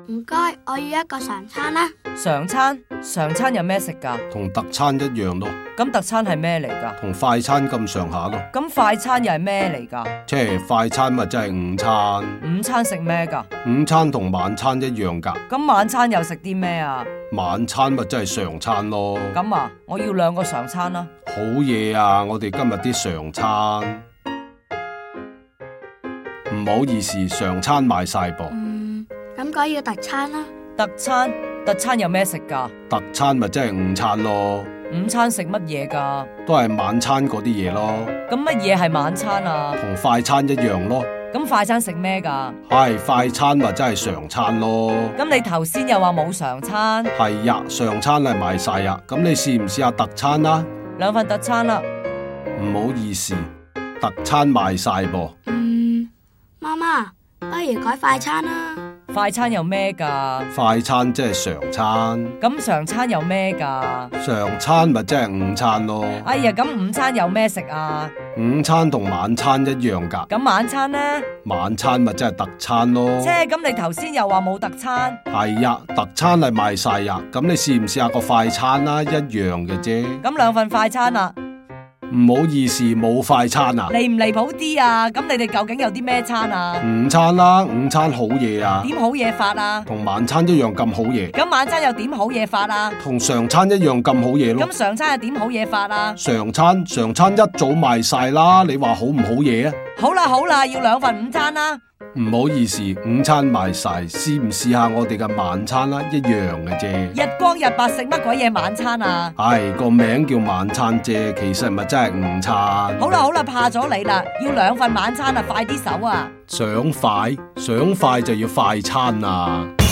唔該，我要一個常餐啦。 常餐有咩食噶？ 同特餐一樣咯。 咁特餐係咩嚟噶？ 同快餐咁上下咯。 咁快餐又係咩嚟噶？ 即係快餐咪即係午餐。 午餐食咩噶？ 午餐同晚餐一樣噶。 咁晚餐又食啲咩啊？ 晚餐咪即係常餐咯。 咁啊，我要2個常餐啦。 好嘢啊！我哋今日啲常餐。唔好意思，常餐賣晒噃。 咁改要特餐啦。 特餐有咩食噶？ 特餐咪即係午餐咯。 午餐食乜嘢噶？ 都係晚餐嗰啲嘢咯。 咁乜嘢係晚餐啊？ 同快餐一樣咯。 咁快餐食咩噶？ 係快餐咪真係常餐咯。 咁你頭先又話冇常餐？ 係呀，常餐係賣晒呀。咁你試唔試下特餐啊？2 份特餐啦。 唔好意思，特餐賣晒噃。 媽媽，不如改快餐啦。 快餐有咩噶？ 快餐即係常餐。 咁常餐有咩噶？ 常餐咪即係午餐咯。 哎呀，咁午餐有咩食啊？ 午餐同晚餐一樣噶。 咁晚餐呢？ 晚餐咪即係特餐咯。 咁你頭先又話冇特餐？ 係呀，特餐係賣晒呀。咁你試唔試下個快餐啦？一樣嘅啫。 咁2份快餐啦。 唔好意思，冇快餐啊。 離唔離譜啲啊？咁你哋究竟有啲咩餐啊？ 午餐啦，午餐好嘢啊。 點好嘢法啊？ 同晚餐一樣咁好嘢。 咁晚餐又點好嘢法啊？ 同常餐一樣咁好嘢咯。 咁常餐又點好嘢法啊？ 常餐一早賣晒啦，你話好唔好嘢啊？ 好啦，要2份午餐啦。 唔好意思，午餐賣晒，試唔試下我哋嘅晚餐啦？一樣嘅啫。 日光日白食乜鬼嘢晚餐啊？ 係個名叫晚餐啫，其實咪真係午餐。 好啦，怕咗你啦，要2份晚餐啊，快啲手啊！ 想快就要快餐啊！